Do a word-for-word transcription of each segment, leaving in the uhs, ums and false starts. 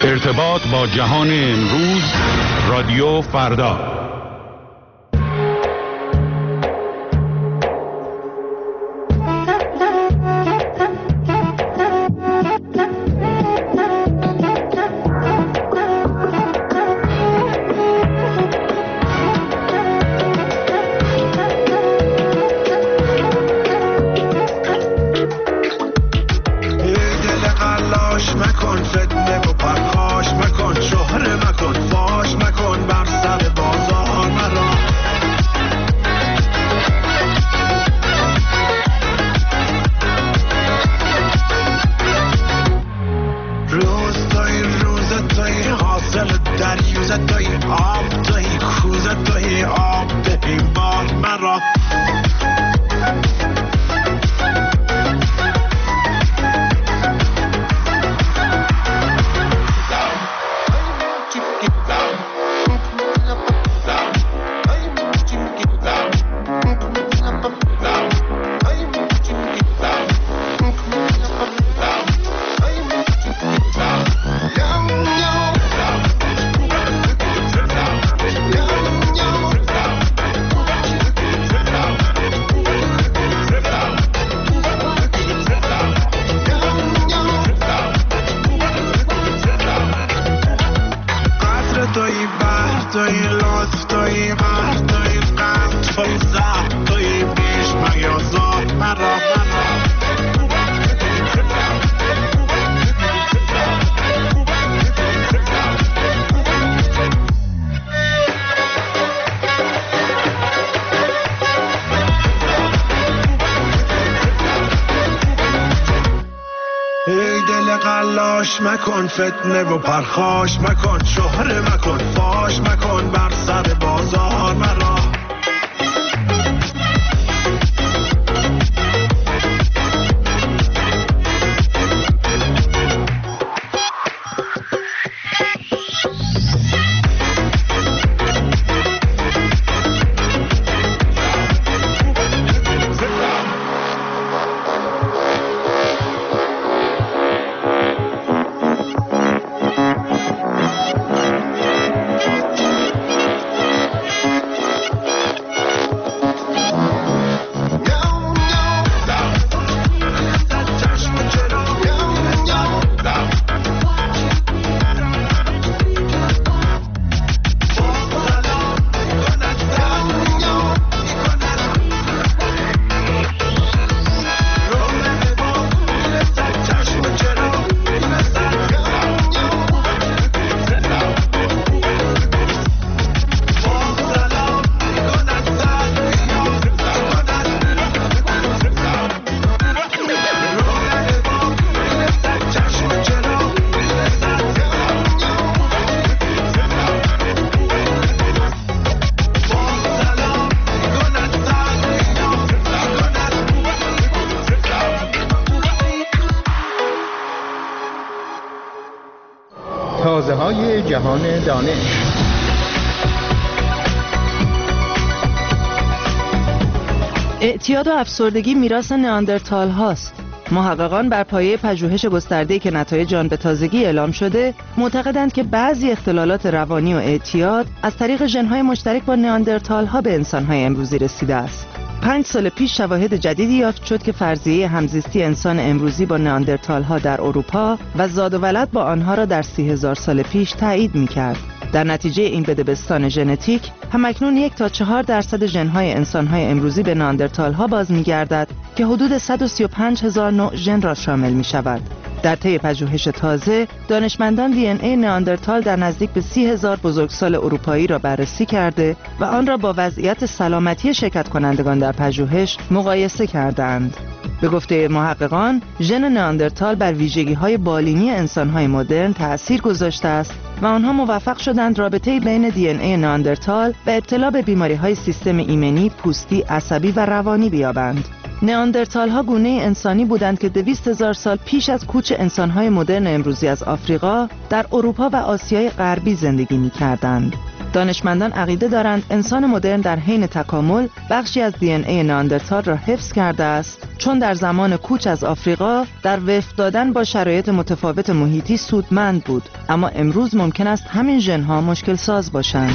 ارتباط با جهان امروز، رادیو فردا. مکن فتنه و پرخاش مکن، شهره مکن، فاش مکن بر سر بازار مرا. تازه های جهان دانش. اعتیاد و افسردگی میراث نئاندرتال هاست. محققان بر پایه پژوهش گسترده‌ای که نتایج آن به تازگی اعلام شده، معتقدند که بعضی اختلالات روانی و اعتیاد از طریق ژن‌های مشترک با نئاندرتال ها به انسان‌های امروزی رسیده است. پنج سال پیش شواهد جدیدی یافت شد که فرضیه همزیستی انسان امروزی با نئاندرتال ها در اروپا و زاد و ولد با آنها را در سی هزار سال پیش تایید می‌کرد. در نتیجه این بدبستان ژنتیک، همکنون یک تا چهار درصد ژن‌های انسان‌های امروزی به نئاندرتال ها باز می‌گردد که حدود صد و سی و پنج هزار نوع ژن را شامل می‌شود. در طی پژوهش تازه، دانشمندان دی ان ای نئاندرتال در نزدیک به سی هزار بزرگسال اروپایی را بررسی کرده و آن را با وضعیت سلامتی شرکت کنندگان در پژوهش مقایسه کردند. به گفته محققان، ژن نئاندرتال بر ویژگی‌های بالینی انسان‌های مدرن تأثیر گذاشته است و آنها موفق شدند رابطه‌ای بین دی ان ای نئاندرتال و ابتلا به بیماری‌های سیستم ایمنی، پوستی، عصبی و روانی بیابند. نئاندرتال ها گونه انسانی بودند که دویست هزار سال پیش از کوچ انسان‌های مدرن امروزی از آفریقا در اروپا و آسیای غربی زندگی می‌کردند. دانشمندان عقیده دارند انسان مدرن در حین تکامل بخشی از دی ان ای نئاندرتال را حفظ کرده است، چون در زمان کوچ از آفریقا در وفق دادن با شرایط متفاوت محیطی سودمند بود، اما امروز ممکن است همین ژن‌ها مشکل ساز باشند.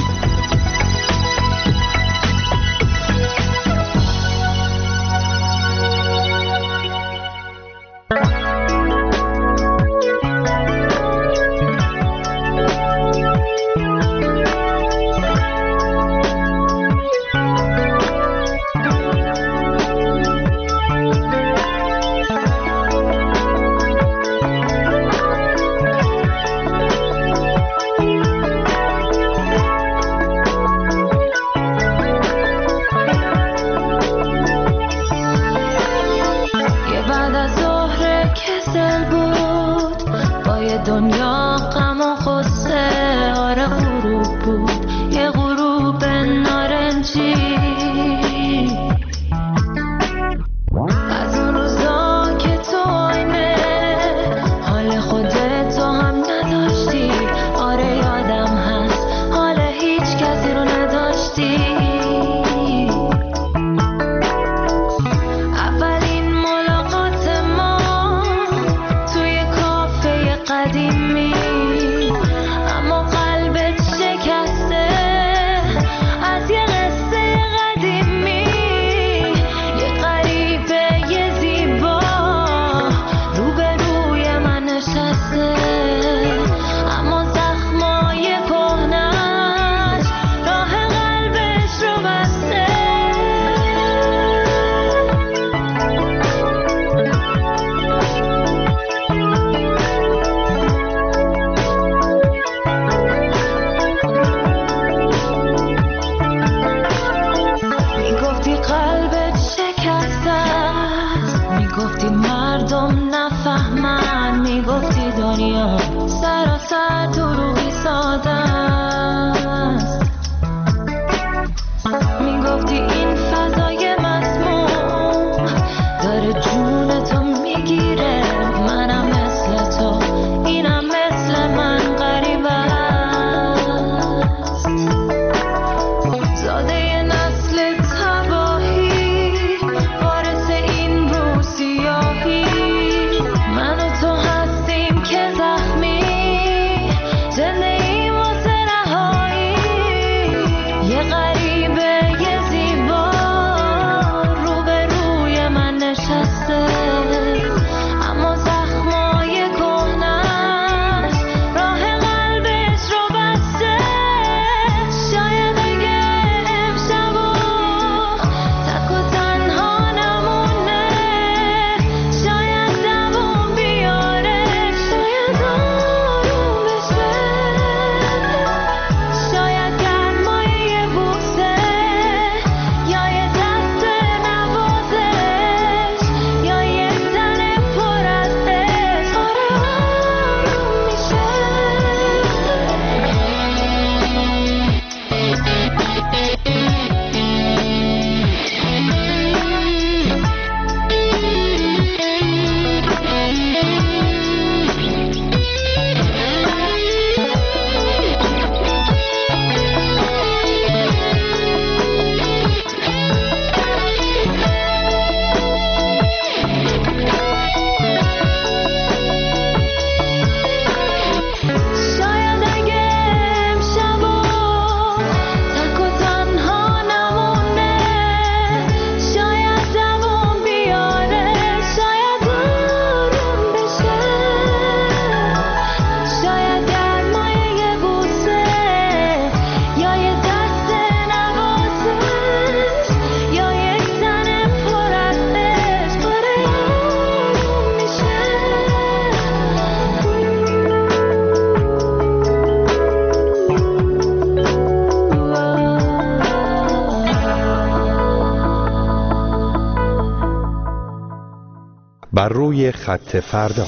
بر روی خط فردا.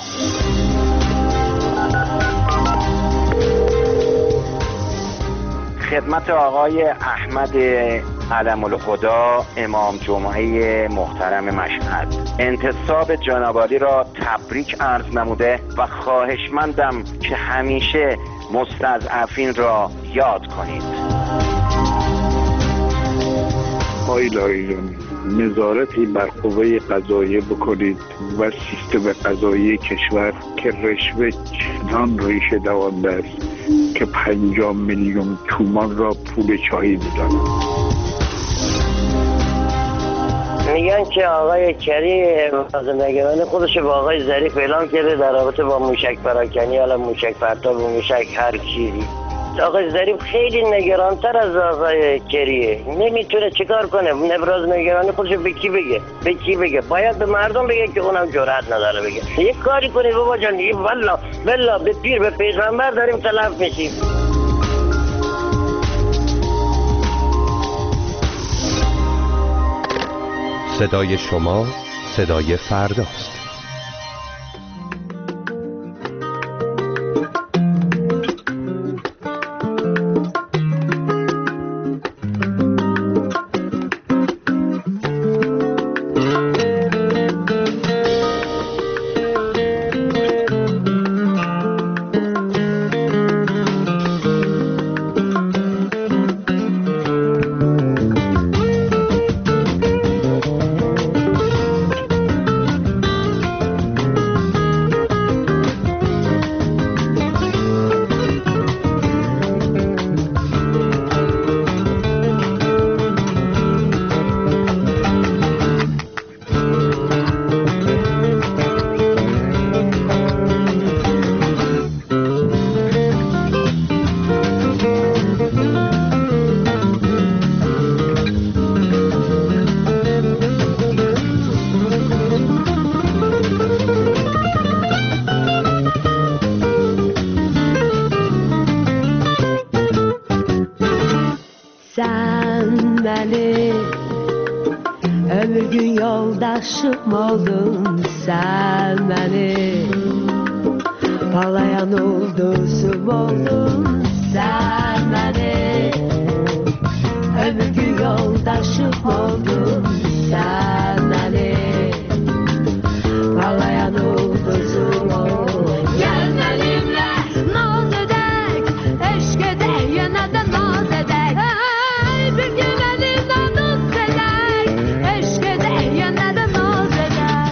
خدمت آقای احمد علم الهدی امام جمعه محترم مشهد انتصاب جنابعالی را تبریک عرض نموده و خواهشمندم که همیشه مستضعفین را یاد کنید. آقای لایزانی نظارتی بر قوه قضاییه بکنید و سیستم قضایی کشور که رشوه چنان ریشه دوانده است که پنجاه میلیون تومان را پول چایی میدانند. میگن که آقای کری نگران خودش با آقای ظریف اعلام کرده در رابطه با موشک پراکنی، حالا موشک پرتاب و موشک هر چیزی. آقای ظریف خیلی نگرانتر از آقای کریه، نمیتونه چیکار کنه. ابراز نگرانی خودش به کی بگه؟ به کی بگه؟ باید به مردم بگه که اونم جرأت نداره بگه. یک کاری کنید بابا جان، والله والله به پیر به پیغمبر داریم تلف میشیم. صدای شما صدای فرداست. Yoldaşım oldun sen benim, parlayan ulduzum oldun sen benim, ömür gün yoldaşım oldun sen benim, parlayan ulduzum oldun. Gel benimle naz edek, eşk edek, yine de naz edek, hey, bir gün elimden dost edek, eşk edek, yine de naz edek.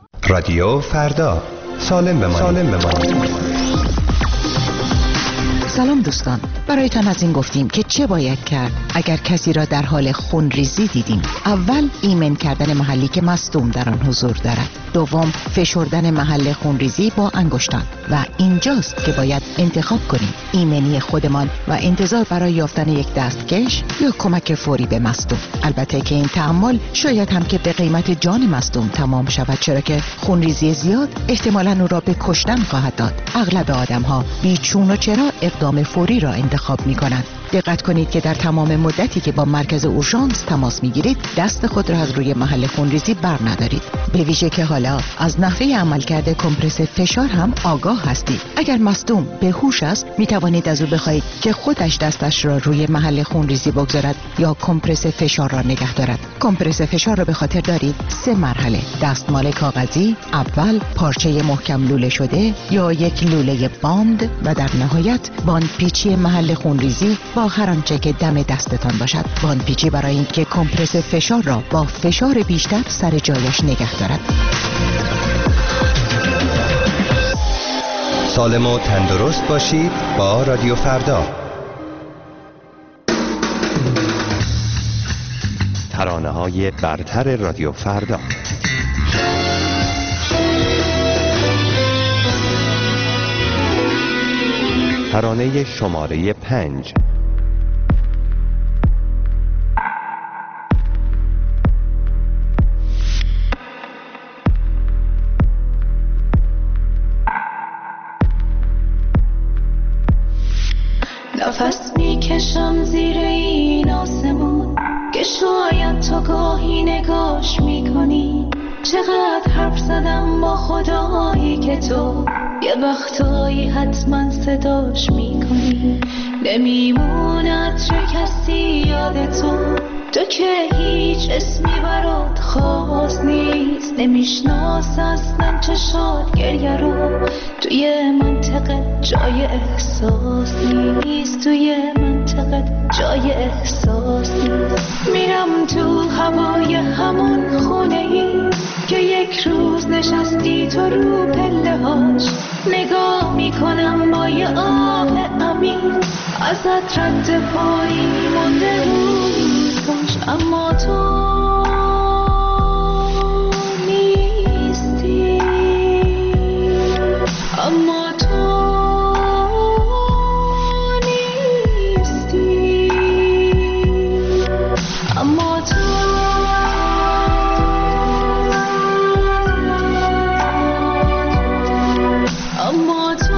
رادیو فردا، سالم بمانید. سالم بمانید. سلام دوستان، برایتان از این گفتیم که چه باید کرد اگر کسی را در حال خونریزی دیدیم. اول ایمن کردن محلی که مصدوم در آن حضور دارد. دوم فشردن محل خونریزی با انگشتان و اینجاست که باید انتخاب کنیم ایمنی خودمان و انتظار برای یافتن یک دستکش یا کمک فوری به مصدوم. البته که این تعامل شاید هم که به قیمت جان مصدوم تمام شود، چرا که خونریزی زیاد احتمالاً او را به کشتن خواهد داد. اغلب آدم‌ها بی چون و چرا اقدام فوری را انتخاب می‌کنند. دقت کنید که در تمام مدتی که با مرکز اورژانس تماس میگیرید دست خود را از روی محل خونریزی بر ندارید. به ویژه که حالا از نحوه عملکرد کمپرس فشار هم آگاه هستید. اگر مصدوم به هوش است می توانید از او بخواهید که خودش دستش را روی محل خونریزی بگذارد یا کمپرس فشار را نگه دارد. کمپرس فشار را به خاطر دارید سه مرحله: دستمال کاغذی، اول پارچه محکم لوله شده یا یک لوله باند و در نهایت باندپیچی محل خونریزی با هر آنچه که دم دستتان باشد. باندپیچی برای اینکه کمپرس فشار را با فشار بیشتر سر جایش نگه دارد. سالم و تندرست باشید با رادیو فردا. ترانه‌های برتر رادیو فردا. ترانه شماره پنج. نفس میکشم زیر این آسمون که شاید تو گاهی نگاش میکنی. چقدر حرف زدم با خدایی که تو یه وقتایی حتما صداش میکنی. نمیموند چه کسی یاد تو، تو که هیچ اسمی برات خاص نیست. نمیشناس اصلا چشات گریه رو، توی منطقه جای احساس نیست. توی منطقه جای احساس نیست. میرم تو هوای همون خونه ای که یک روز نشستی تو رو پله هاش. نگاه میکنم با یه آه عمیق، ازت رد پایی مونده روزگاش. اما تو نیستی، اما تو نیستی، اما تو اما تو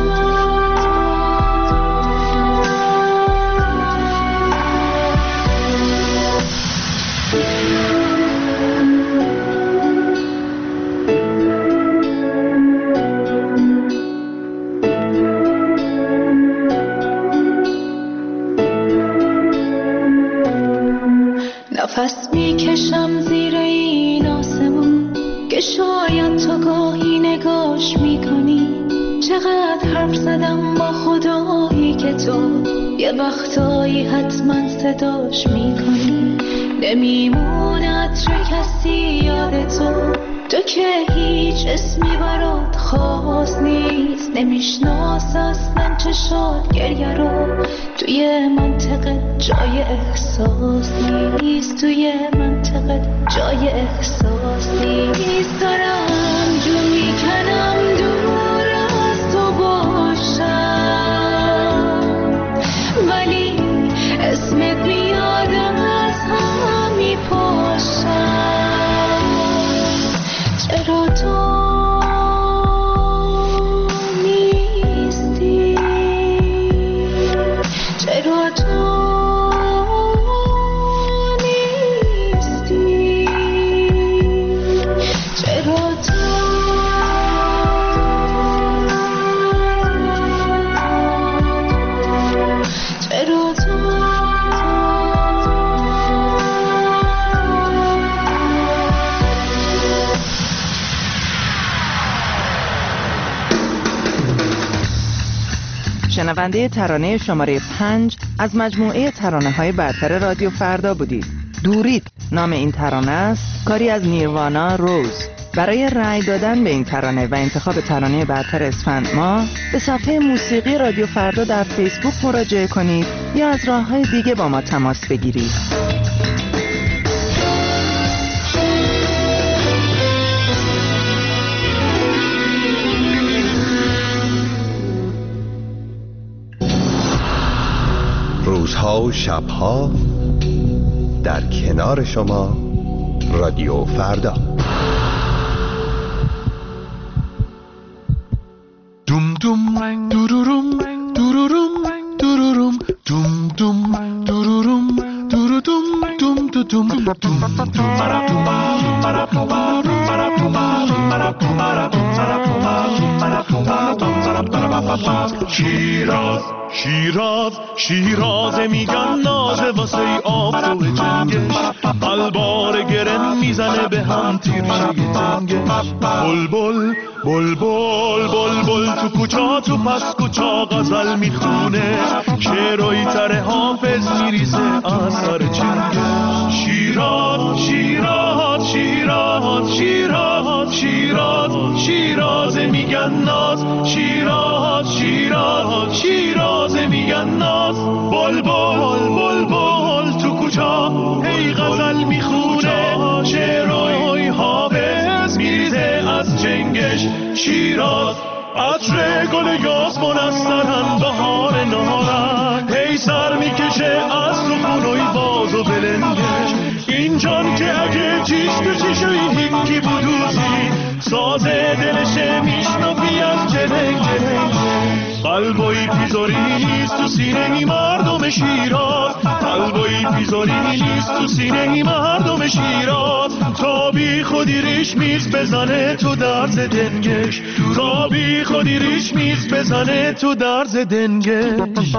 نفس میکشم زیر این آسمون که شاید تو گاهی نگاش میکنی. چقدر حرف زدم با خدایی که تو یه وقتایی حتما صداش میکنی. نمیموند چه کسی یاد تو، تو که هیچ اسمی برات خاص نیست. نمیشناس اصلا چشات گریه رو، توی منطقه جای احساس نیست. توی منطقه جای احساس نیست. دارم جو میکنم دور از تو باشم، ولی اسمت میادم از هم میپاشم. چرا تو نیستی، چرا تو نیستی، چرا تو چرا تو شنونده ترانه شماره پنج از مجموعه ترانه های برتر رادیو فردا بودید. دورید نام این ترانه است، کاری از نیروانا روز. برای رأی دادن به این ترانه و انتخاب ترانه برتر اسفند ماه به صفحه موسیقی رادیو فردا در فیسبوک مراجعه کنید یا از راه‌های دیگه با ما تماس بگیرید. روزها و شبها در کنار شما رادیو فردا. دوم دوم دوروروم دوروروم دوروروم دوم دوم دوروروم دوروروم دوم دوم دوم شیراز شیراز شیراز میگن نازه واسه آفتاب جنگش، قلبار گرم میزنه به هم تیرشه تنگش. بل بل بل بل بل بل تو کوچا تو پس کوچا غزل میخونه، شعرهای تر حافظ میریزه از سر چنگش. شیراز شیراز شیراز شیراز شیراز شیراز میگن ناز، شیراز شیراز شیراز میگن ناز. بل بل بل بل تو کوچا هی غزل میخونه، شعرهای حافظ میریزه از چنگش. شیراز عطر گل یاسمن از سرن بهار نهارن، هی سر میکشه از تو خونوی باز و بلنگش. این جان که اگه چیش تو چیشوی هیکی بودوزی، سازه دلشه میشنفی از جنگ جنگ. قلبوی پیزاری نیست تو سینه ای مردم شیراز، قلبوی پیزاری نیست تو سینه ای مردم شیراز. تا بی خودی ریش میز بزنه تو درز دنگش، تا بی خودی ریش میز بزنه تو درز دنگش.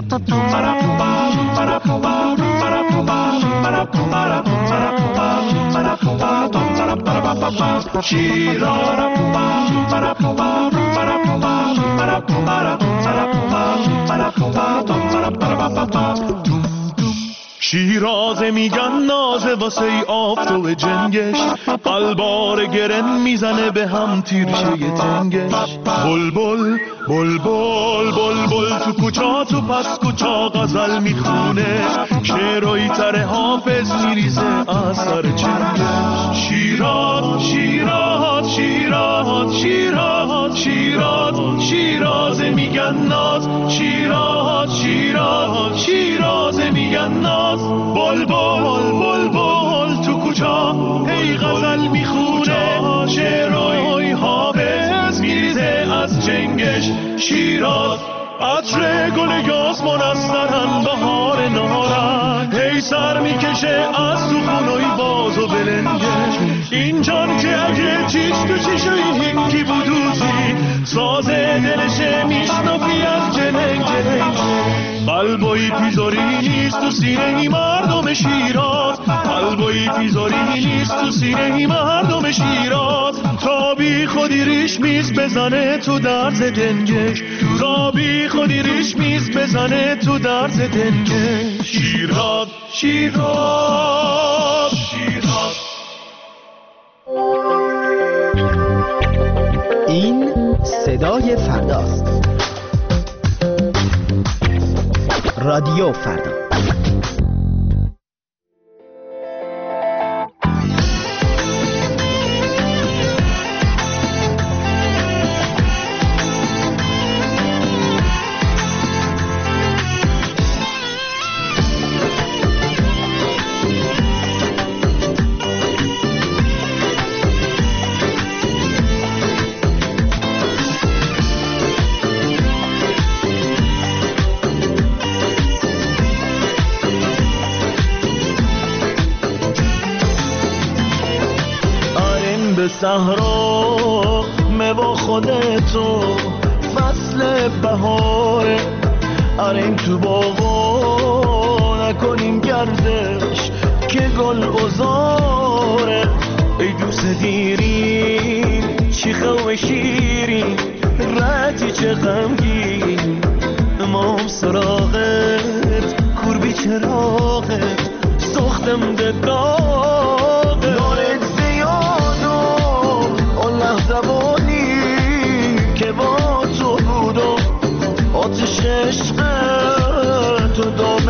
شیراز میگن نازه واسه آفتاب جنگش، قلبار گرن میزنه به هم تیرشه تنگش. بل بل بل بل بل بل تو کوچا تو پس کوچا غزل میخونه، شعرهای تر حافظ میریزه از سر چنگش. شیراز شیراز شیراز شیراز شیراز شیراز میگن ناز، شیراز شیراز شیراز میگن ناز. بل بل بل بل تو کوچا هی غزل میخونه، شعرهای حافظ میریزه از چنگش. شیراز عطر گل یاسمن از سرن بهار نهارن، هی سر میکشه از تو خونوی باز و بلنگش. این جان که اگه چیش تو چیشوی هیکی بودوزی، سازه دلشه میشنفی از جنگ جنگ. قلبوی پیزاری نیست تو سینه ای مردم شیراز، قلبوی پیزاری نیست تو سینه ای مردم شیراز. تا بی خودی ریش میز بزنه تو درز دنگش، تا بی خودی ریش میز بزنه تو درز دنگش. شیراز شیراز شیراز. این صدای فرداست. رادیو فردا. صحرا با خودتو فصل بهاره، آریم تو باغا نکنیم گردش که گل بزاره. ای دوست دیرین چی خواه شیرین، رتی چه غمگین، امام سراغت کور بی چراغت سختم ده داغت. دارت زیاد و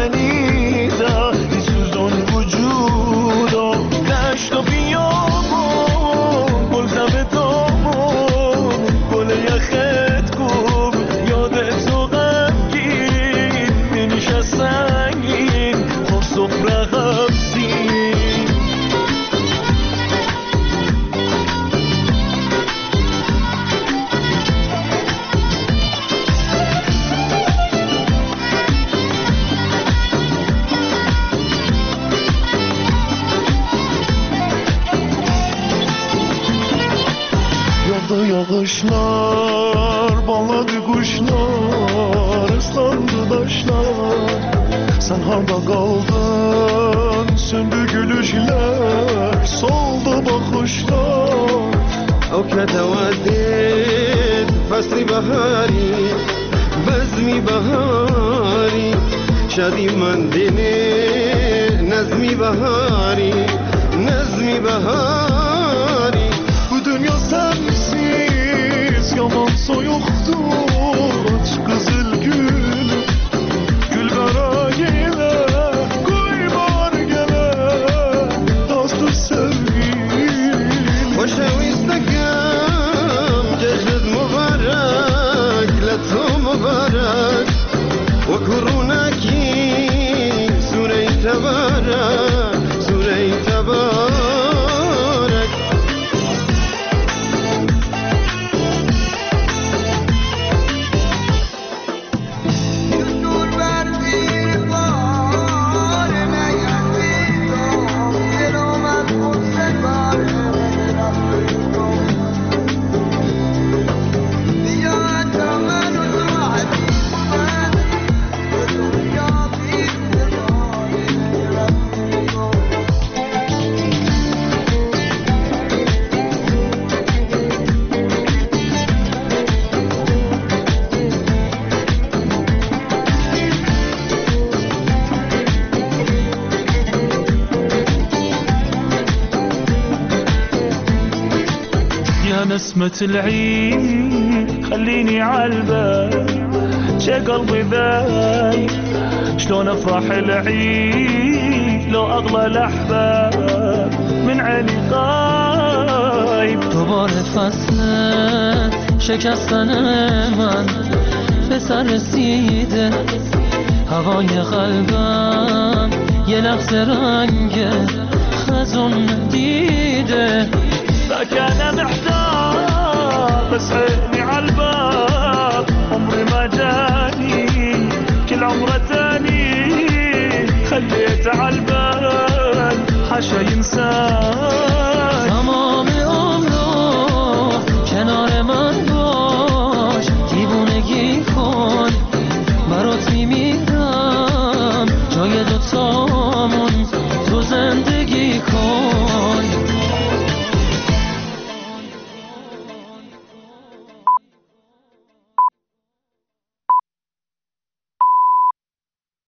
شنیدم سوزان وجودم دشت و بیابون گل زمه دامون گل یخت کن یادت تو غمگین نمیشه سنگین خب سفره غمزین Yağışlar, bağladı kuşlar, ıslandı taşlar. Sen harda kaldın, söndü gülüşler, soldu bakışlar. أوكل توديت فصل بهاري بزمي بهاري شادي من ديني نزمي بهاري نزمي بهاري Bu dünya sensiz yaman soyuktur aç kızıl gül gül kara gele koy bar gele dostur sevgilim وشويستكم جسد مبارك لتو مبارك وكروناكي سوري تبارك سوري تبارك نسمة العيد خليني عالبال شي قلبي ذايب شلون افرح العيد لو اغلى الاحباب من عيني غايب دوباره فصل شکستن من به سر رسیده هوای قلبم یه لحظه رنگ خزون دیده فكان محتار بس عيني عالباب عمري ما جاني كل عمره تاني خليت عالبال حشا ينساني